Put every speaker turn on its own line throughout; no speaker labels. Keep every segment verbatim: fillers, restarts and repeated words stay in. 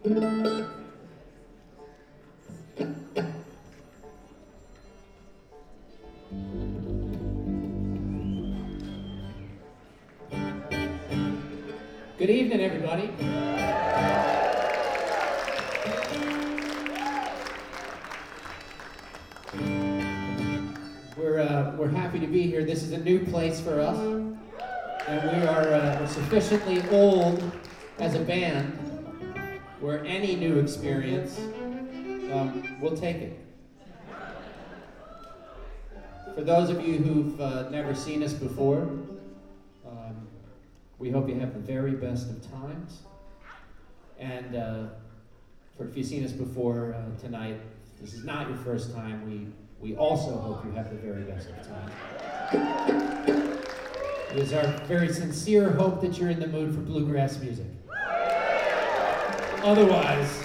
Good evening, everybody. We're uh, we're happy to be here. This is a new place for us, and we are uh, we're sufficiently old as a band where any new experience um, we'll take it. For those of you who've uh, never seen us before, um, we hope you have the very best of times. And uh, for if you've seen us before uh, tonight, this is not your first time. We we also hope you have the very best of times. It is our very sincere hope that you're in the mood for bluegrass music. Otherwise,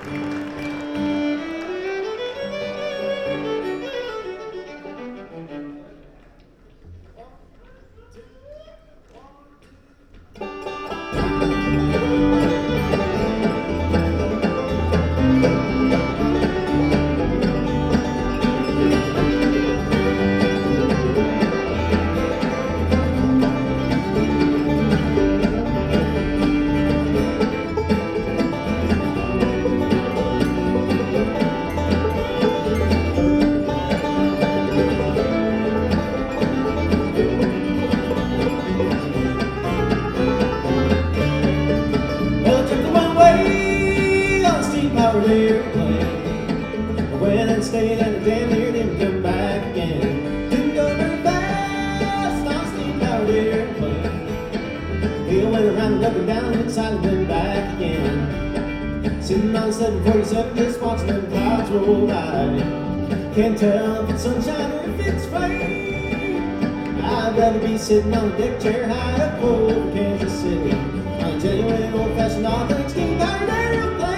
can't tell if it's sunshine or if it's rain. I'd rather be sitting on a deck chair high up over Kansas City on a genuine old-fashioned authentic steam-powered airplane.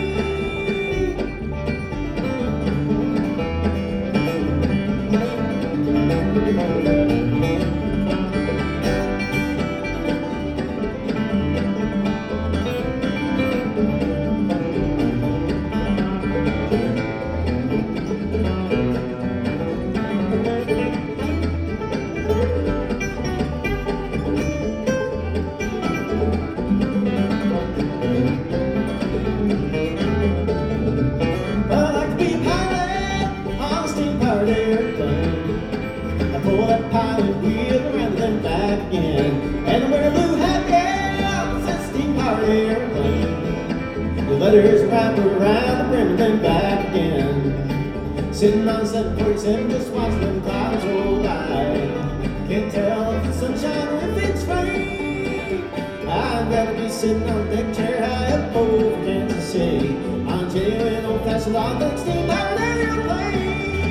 Sitting on seven forty-seven, just watching them clouds roll by. Can't tell if it's sunshine or if it's rain. I'd rather be sitting on a deck chair high up over Kansas City on a genuine old-fashioned authentic steam-powered airplane.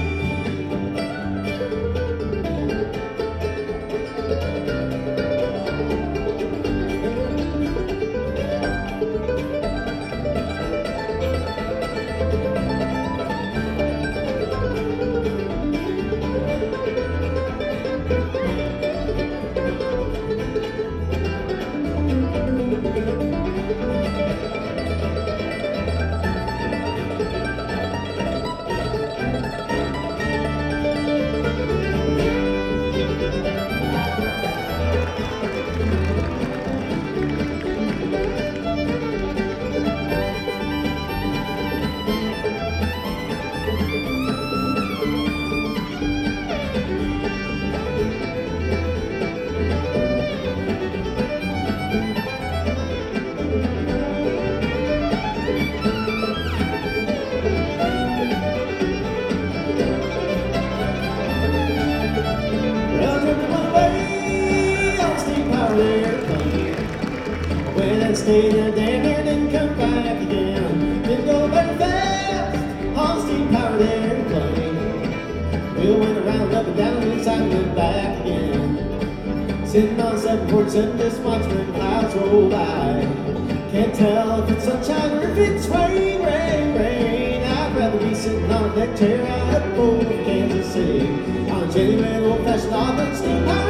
Stayed there damn near, didn't come back again. Didn't go very fast on a steam-powered airplane. Wheel went around, up and down, inside and went back again. Sitting on seven forty-seven, just watching the clouds roll by. Can't tell if it's sunshine or if it's rain, rain, rain. I'd rather be sitting on a deck chair out up over Kansas City on a genuine old-fashioned authentic steam-powered